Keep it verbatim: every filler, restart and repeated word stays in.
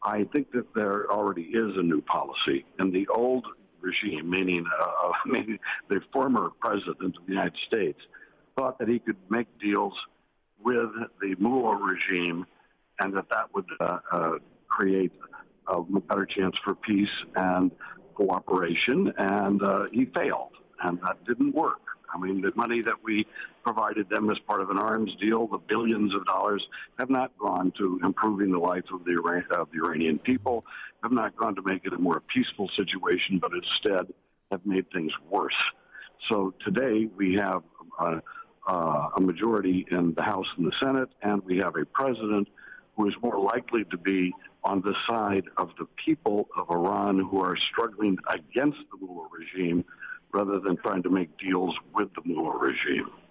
I think that there already is a new policy. In the old regime, meaning, uh, meaning the former president of the United States, thought that he could make deals with the mullah regime and that that would uh, uh, create a better chance for peace and cooperation, and uh, he failed, and that didn't work. I mean, the money that we provided them as part of an arms deal, the billions of dollars, have not gone to improving the life of the, Iran- of the Iranian people, have not gone to make it a more peaceful situation, but instead have made things worse. So today we have uh, uh, a majority in the House and the Senate, and we have a president who is more likely to be on the side of the people of Iran who are struggling against the mullah regime rather than trying to make deals with the mullah regime.